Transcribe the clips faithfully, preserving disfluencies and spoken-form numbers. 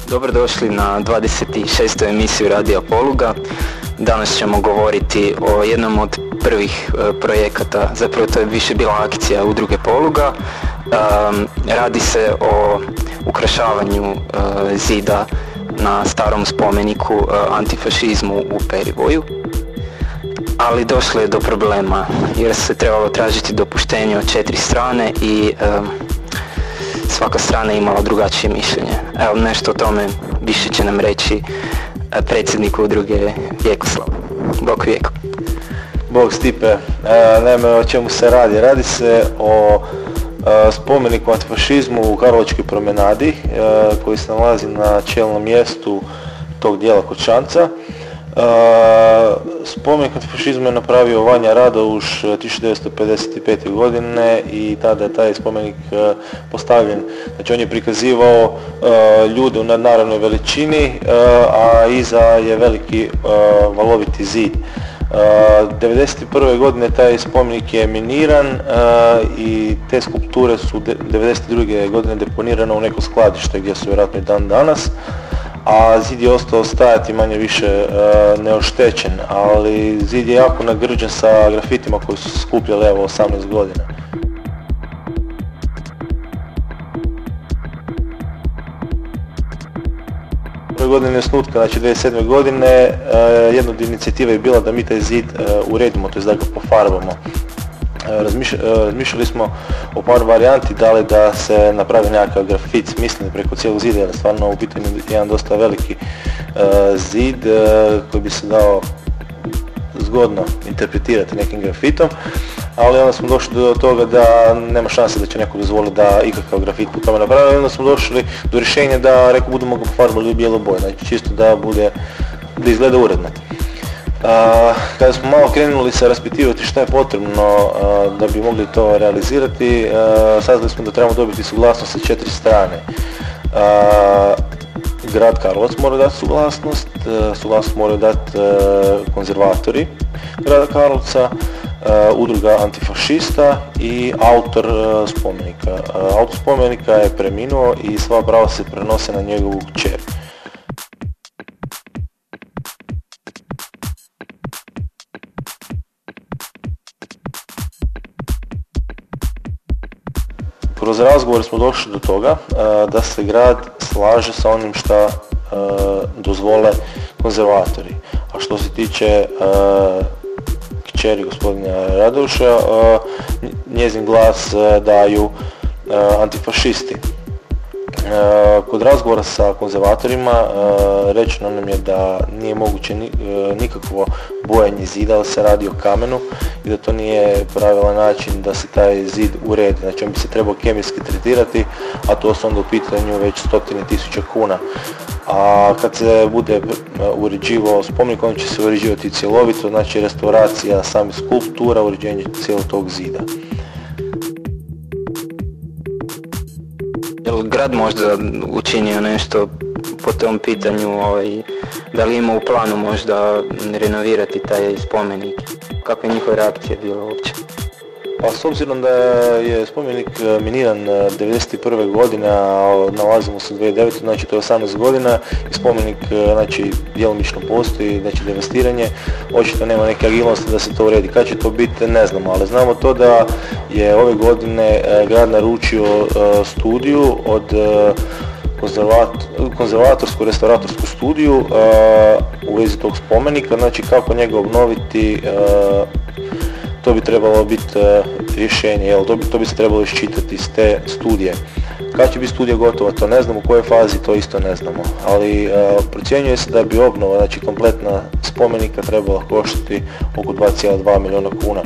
Dobrodošli na dvadeset šestu emisiju Radija Poluga. Danas ćemo govoriti o jednom od prvih e, projekata, zapravo to je više bila akcija Udruge Poluga. E, radi se o ukrašavanju e, zida na starom spomeniku e, antifašizmu u Perivoju. Ali došlo je do problema jer se trebalo tražiti dopuštenje od četiri strane i e, svaka strana je imala drugačije mišljenje. Evo nešto o tome više će nam reći predsjednik udruge Vjekoslav. Bog Vjeko. Bog Stipe. E, naime, o čemu se radi? Radi se o e, spomeniku antifašizmu u Karlovačkoj promenadi e, koji se nalazi na čelnom mjestu tog dijela Kočanca. Uh, spomenik antifašizmu je napravio Vanja Radouš tisuću devetsto pedeset pete. godine i tada je taj spomenik uh, postavljen. Znači on je prikazivao uh, ljude u nadnaravnoj veličini, uh, a iza je veliki uh, valoviti zid. Uh, devedeset prve. godine taj spomenik je miniran uh, i te skulpture su devedeset druge. godine deponirane u neko skladište gdje su vjerojatno i dan danas. A zid je ostao stajati manje više e, neoštećen, ali zid je jako nagrđen sa grafitima koji su se skupljali evo osamnaest godina. Prve godine osnutka, znači dvije tisuće sedme. godine, e, jedna od inicijativa je bila da mi taj zid e, uredimo, to je da ga pofarbamo. Razmišljali smo o par varijanti, da li da se napravi nekakav grafit smislen preko cijelog zida, jer je stvarno u pitanju jedan dosta veliki uh, zid uh, koji bi se dao zgodno interpretirati nekim grafitom, ali onda smo došli do toga da nema šanse da će neko dozvoliti da ikakav grafit po tome napravi, onda smo došli do rješenja da reko budemo ga pofarbali u bijelo boje, znači čisto da bude, da izgleda uredno. Uh, kada smo malo krenuli se raspitivati šta je potrebno uh, da bi mogli to realizirati, uh, saznali smo da trebamo dobiti suglasnost sa četiri strane. Uh, grad Karlovac mora dati suglasnost, uh, suglasnost moraju dati uh, konzervatori grada Karlovca, uh, udruga antifašista i autor uh, spomenika. Uh, autor spomenika je preminuo i sva prava se prenose na njegovu kćer. Kroz razgovor smo došli do toga uh, da se grad slaže sa onim šta uh, dozvole konzervatori. A što se tiče uh, kćeri gospodina Radouša, uh, njezin glas uh, daju uh, antifašisti. Uh, kod razgovora sa konzervatorima uh, rečeno nam je da nije moguće ni, uh, nikakvo bojanje zida, ali se radi o kamenu i da to nije pravilan način da se taj zid uredi. Znači on bi se trebao kemijski tretirati, a to su onda u pitanju već stotine tisuća kuna. A kad se bude uređivao spomenik, on će se uređivati cjelovito, znači restauracija samih skulptura, uređenje cijelog tog zida. Je li grad možda učinio nešto po tom pitanju, ovaj, da li ima u planu možda renovirati taj spomenik? Kakva je njihova reakcija bila uopće? Pa s obzirom da je spomenik miniran devedeset prve. godine, a nalazimo se u dvije tisuće devete. znači to je osamnaest godina i spomenik znači, djelomično postoji, znači devastiranje, očito nema neke agilnosti da se to uredi. Kad će to biti ne znamo, ali znamo to da je ove godine grad naručio studiju od konzervatorsku restauratorsku studiju uh, u vezi tog spomenika, znači kako njega obnoviti, uh, to bi trebalo biti uh, rješenje, jel? To, bi, to bi se trebalo iščitati iz te studije. Kad će biti studija gotova, to ne znamo, u kojoj fazi, to isto ne znamo, ali uh, procjenjuje se da bi obnova, znači kompletna spomenika trebala koštati oko dva zarez dva milijuna kuna.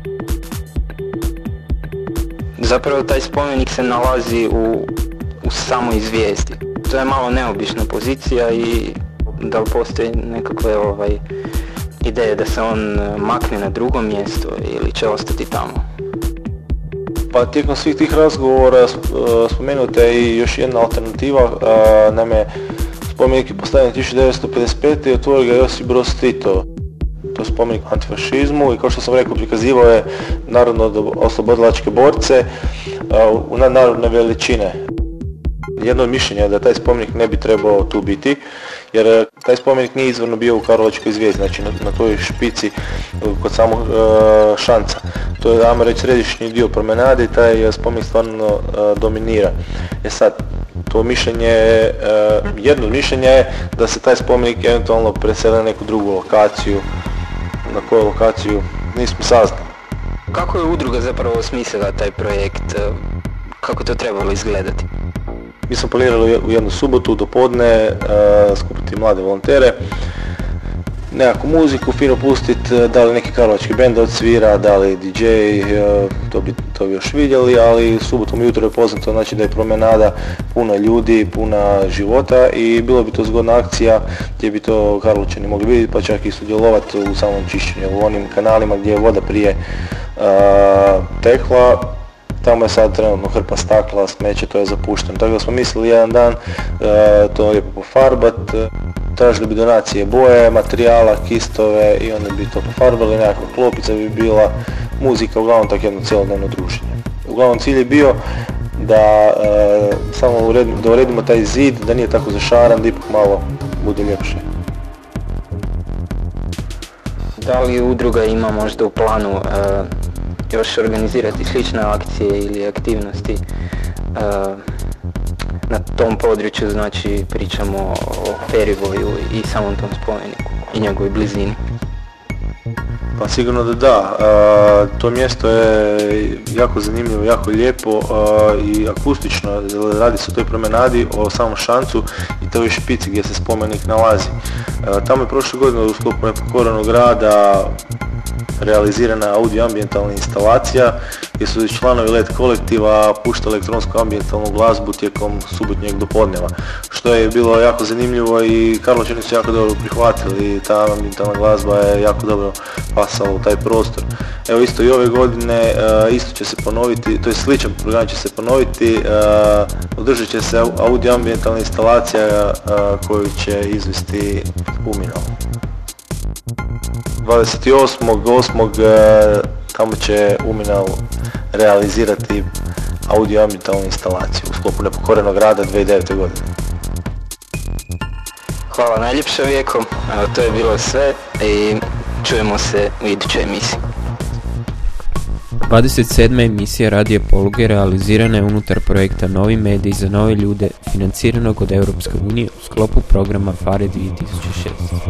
Zapravo taj spomenik se nalazi u u samoj zvijezdi. To je malo neobična pozicija i da li postoji nekakve ovaj, ideje da se on makne na drugo mjesto ili će ostati tamo? Pa tijekom svih tih razgovora spomenuta je i još jedna alternativa, naime spomenik je postavljen tisuću devetsto pedeset pete. i otvorio ga Josip Broz Tito. To je spomenik antifašizmu i kao što sam rekao prikazivao je narodno oslobodilačke borce u nadnarodne veličine. jedno od mišljenja je da taj spomenik ne bi trebao tu biti, jer taj spomenik nije izvorno bio u Karlovačkoj zvijezdi, znači na, na toj špici kod samog e, šanca. To je, ajmo reći, središnji dio promenade i taj spomenik stvarno e, dominira. E sad, to mišljenje, e, jedno od mišljenja je da se taj spomenik eventualno preseli na neku drugu lokaciju, na koju lokaciju nismo saznali. Kako je udruga zapravo osmislila taj projekt? Kako to trebalo izgledati? Mi smo planirali u jednu subotu do podne uh, skupiti mlade volontere, nekakvu muziku fino pustiti, da li neki karlovački bend odsvira, da li D J, uh, to bi to bi još vidjeli, ali subotom ujutro je poznato, znači da je promenada puna ljudi, puna života i bilo bi to zgodna akcija gdje bi to Karlovčani mogli vidjeti, pa čak i sudjelovati u samom čišćenju, u onim kanalima gdje je voda prije uh, tekla. Tamo je sad trenutno hrpa stakla, smeće, to je zapušteno. Tako da smo mislili jedan dan e, to lijepo pofarbat, e, tražili bi donacije boje, materijala, kistove i onda bi to pofarbali, nekakva klopica bi bila, muzika, uglavnom tako jedno cjelodnevno druženje. Uglavnom cilj je bio da e, samo uredimo, da uredimo taj zid, da nije tako zašaran, da ipak malo bude ljepše. Da li udruga ima možda u planu e, još organizirati slične akcije ili aktivnosti uh, na tom području, znači pričamo o Ferivoju i samom tom spomeniku i njegovoj blizini? Pa sigurno da da, uh, to mjesto je jako zanimljivo, jako lijepo uh, i akustično, radi se o toj promenadi, o samom šancu i toj špici gdje se spomenik nalazi. Uh, tamo je prošle godine u sklopu Nepokorenog rada realizirana audio-ambijentalna instalacija gdje su članovi L E D kolektiva puštali elektronsku ambijentalnu glazbu tijekom subotnjeg dopodneva, što je bilo jako zanimljivo i Karlovčani su jako dobro prihvatili, ta ambijentalna glazba je jako dobro pasala u taj prostor. Evo isto i ove godine uh, isto će se ponoviti, to je sličan program će se ponoviti, uh, održat će se audio-ambijentalna instalacija uh, koju će izvesti Uminal. dvadeset osmog osmog tamo će Uminal realizirati audio-ambijentalnu instalaciju u sklopu Nepokorenog rada dvije tisuće devete. godine. Hvala najljepše, Vjeko, to je bilo sve i čujemo se u idućoj emisiji. dvadeset sedma emisija Radio Poluge realizirana je unutar projekta Novi mediji za nove ljude, financiranog od Europske unije u sklopu programa PHARE dvije tisuće šest.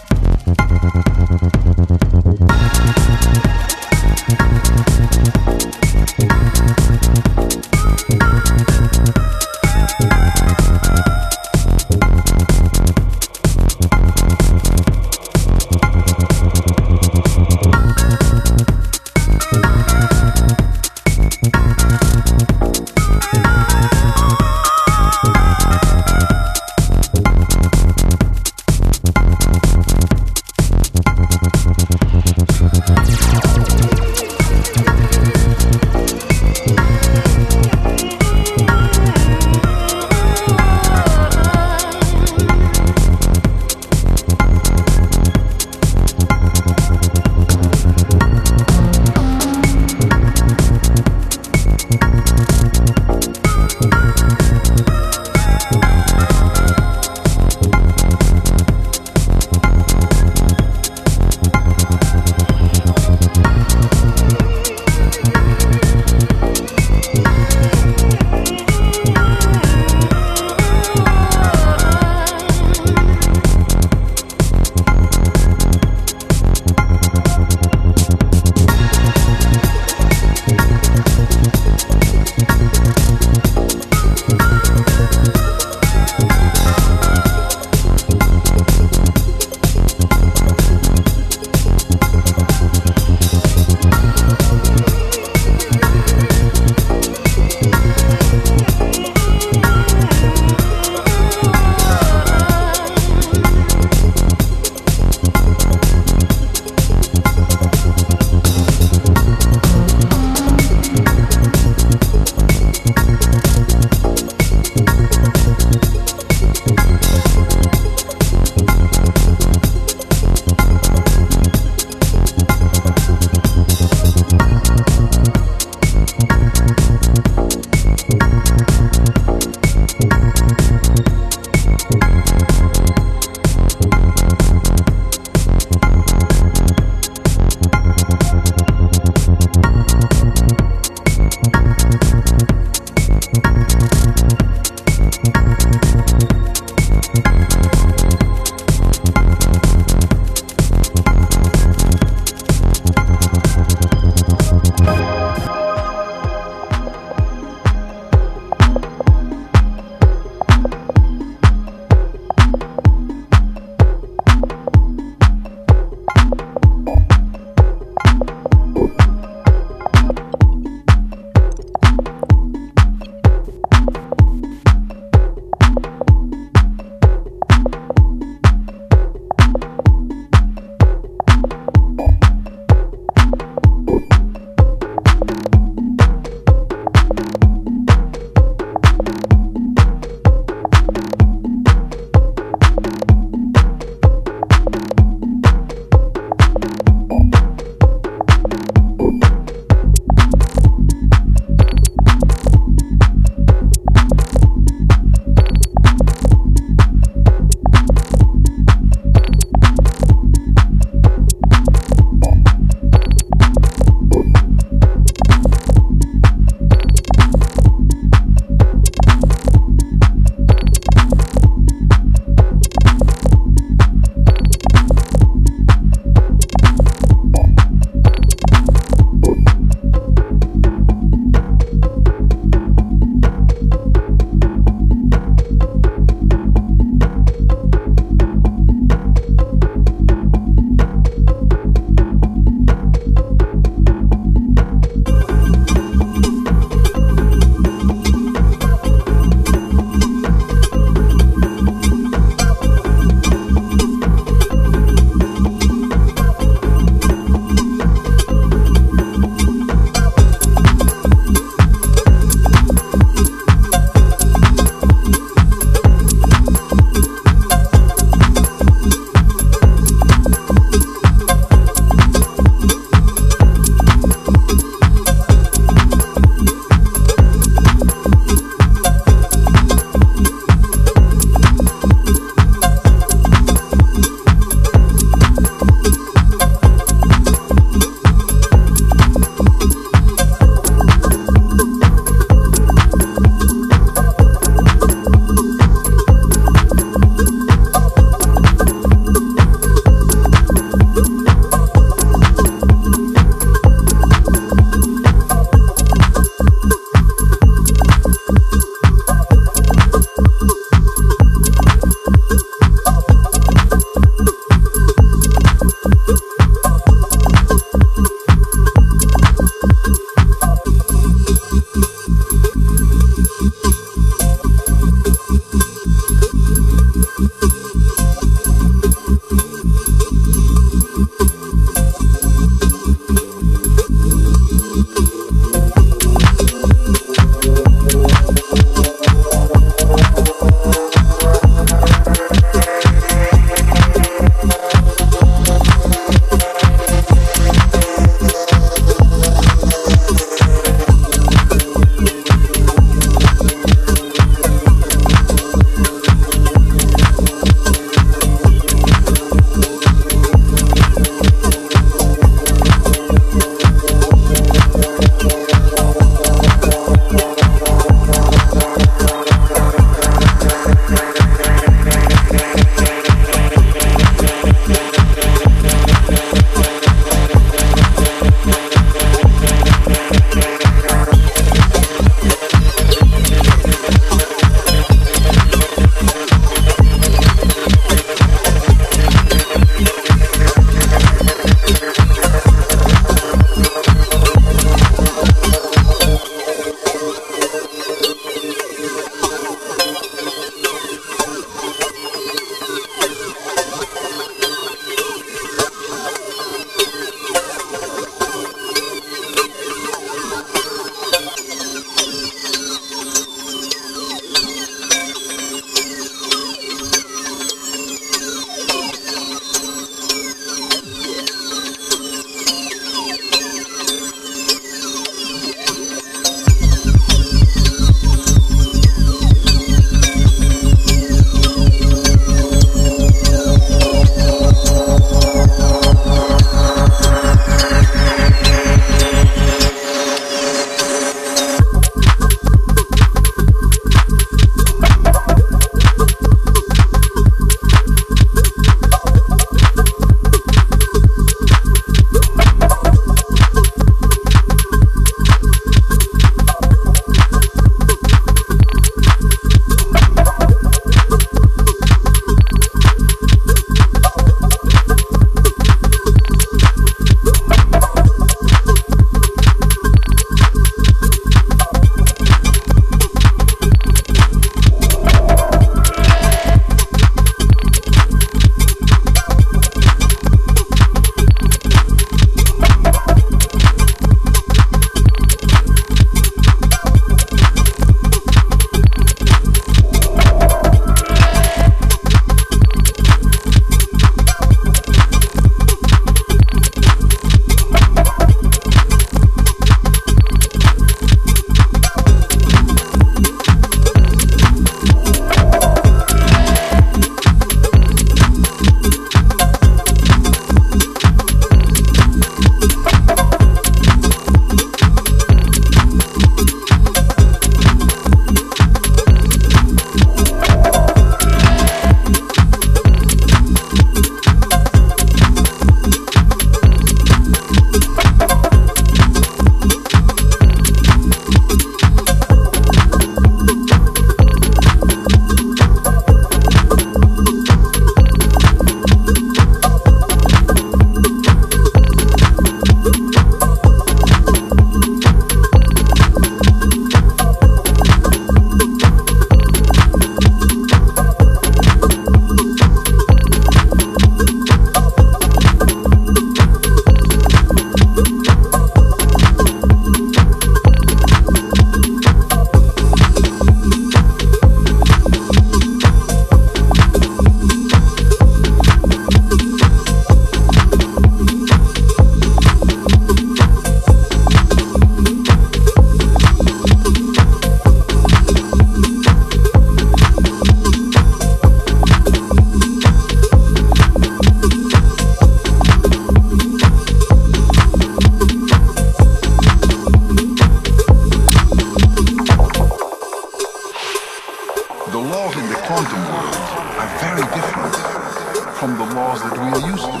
the laws that we are used to.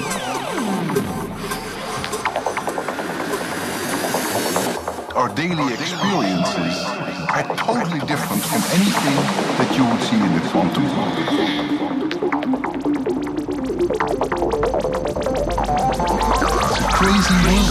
Our daily experiences are totally different from anything that you would see in the quantum world. It's a crazy world.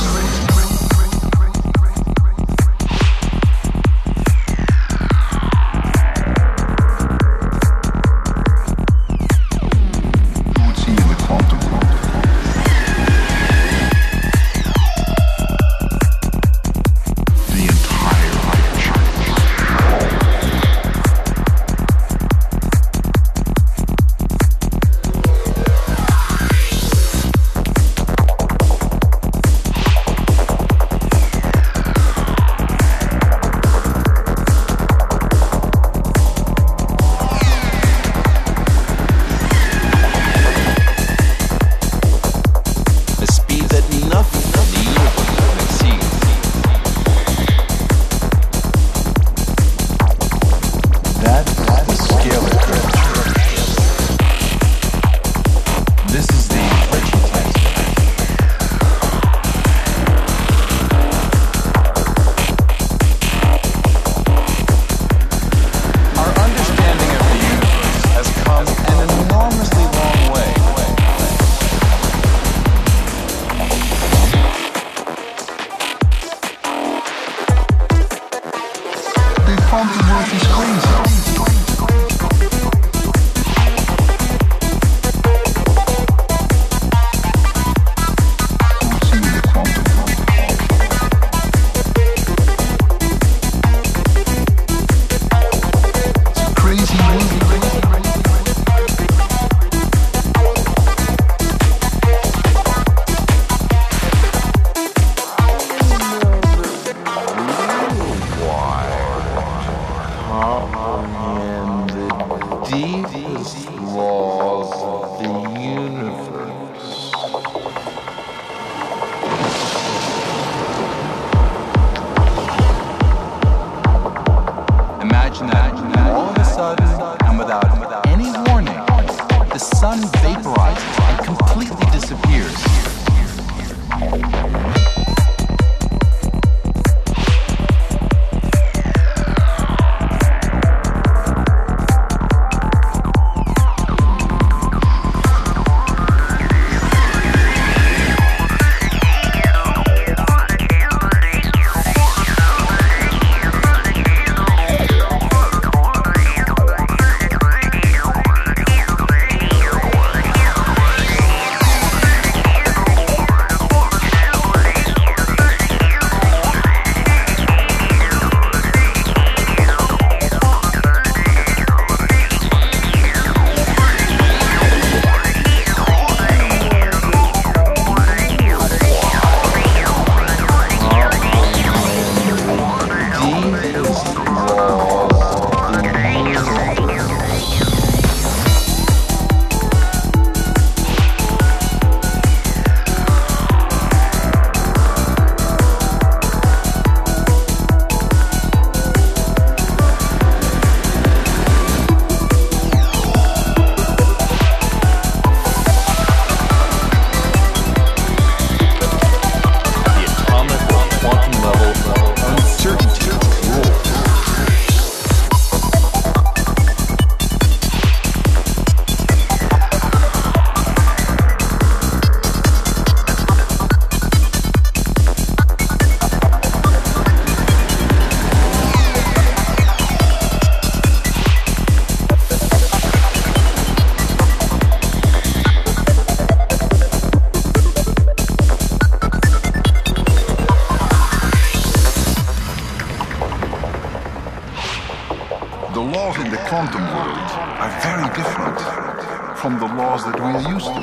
quantum world are very different from the laws that we are used to.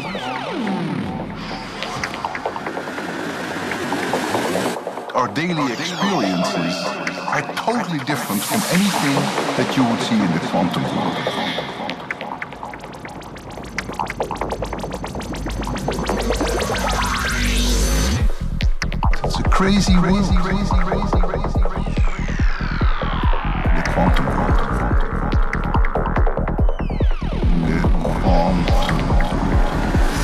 Our daily experiences are totally different from anything that you would see in the quantum world. It's a crazy world. Crazy, crazy, crazy, crazy. The quantum world. The quantum world.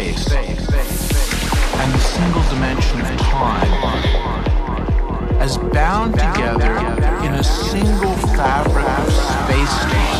space and the single dimension of time as bound together in a single fabric of space-time.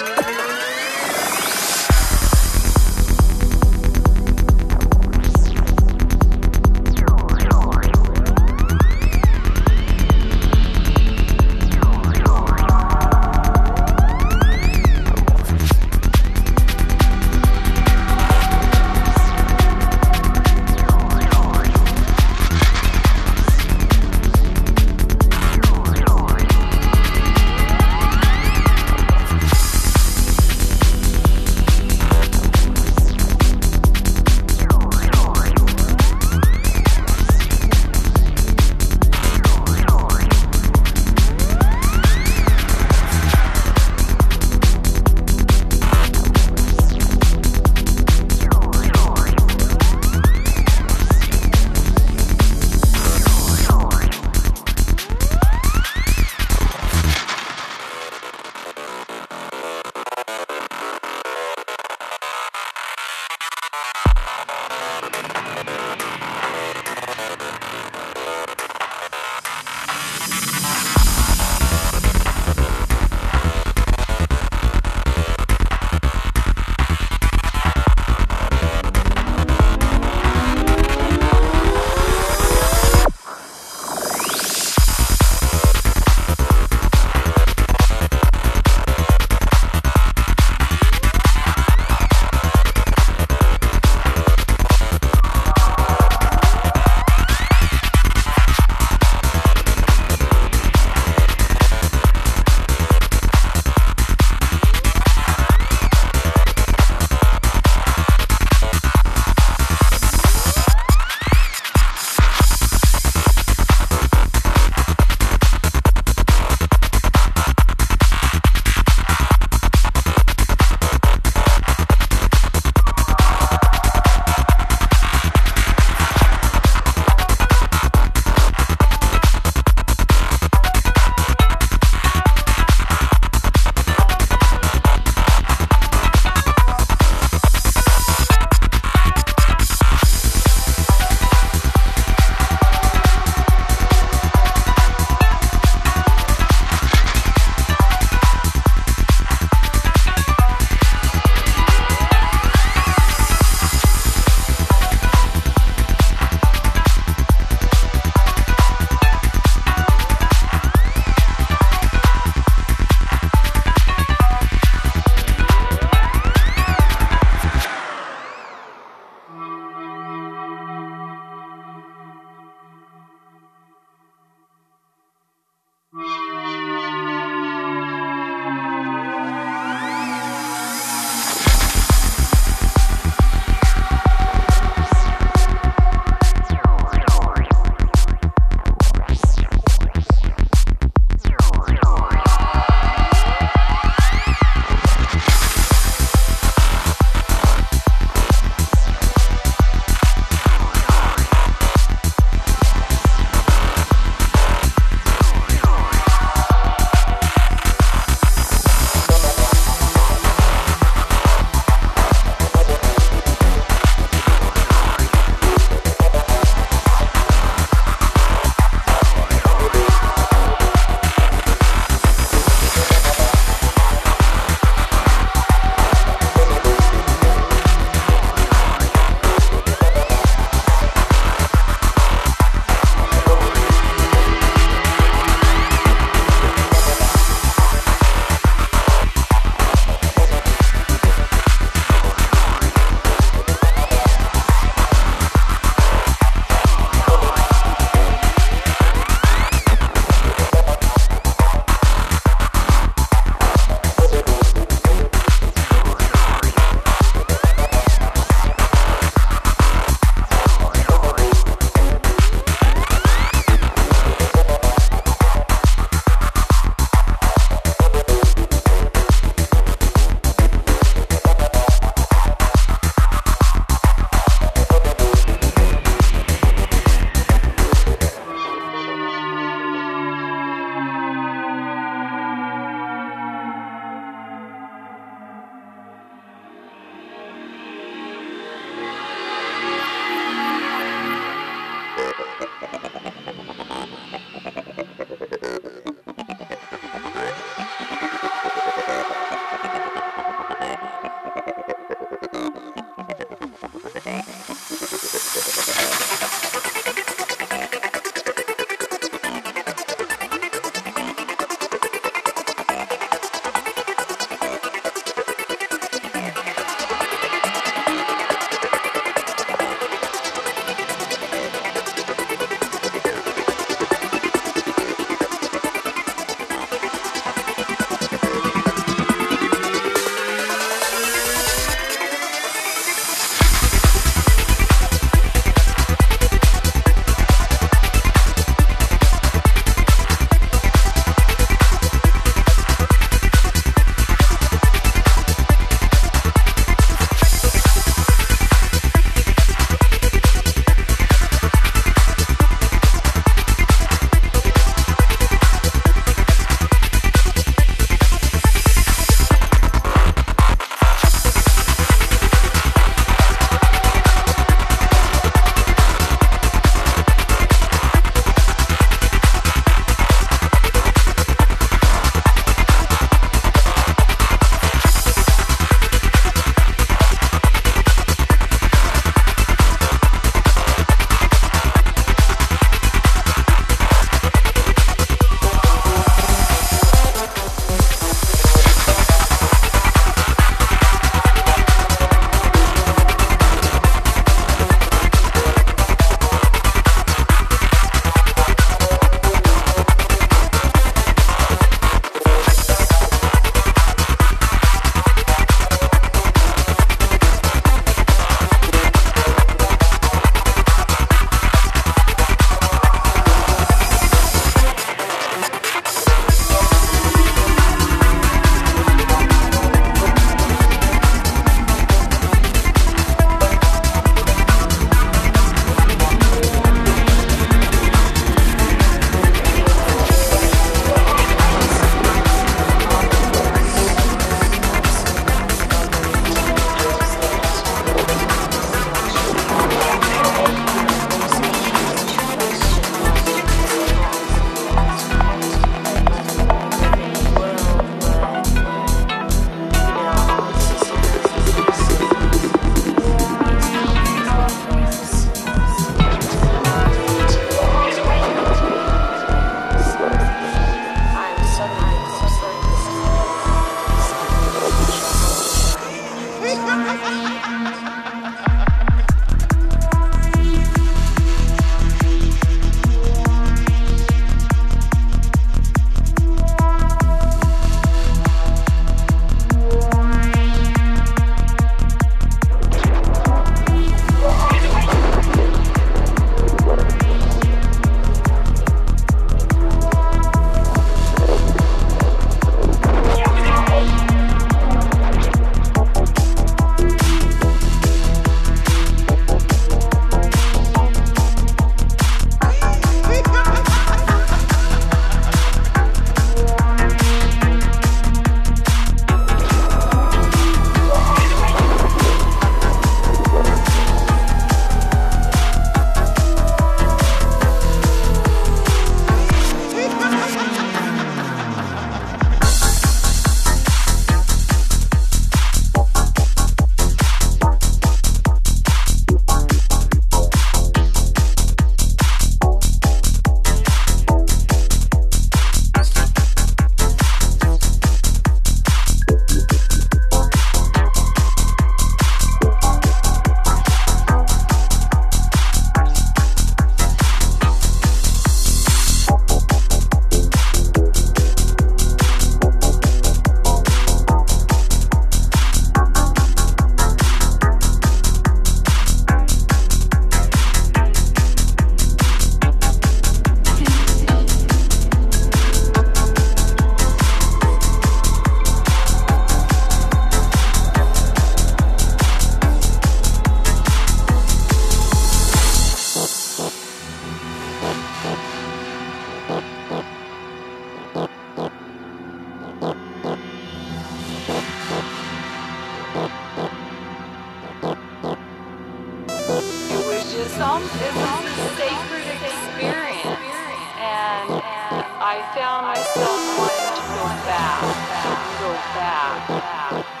film is a sacred experience, and I found myself wanting to go back, go back.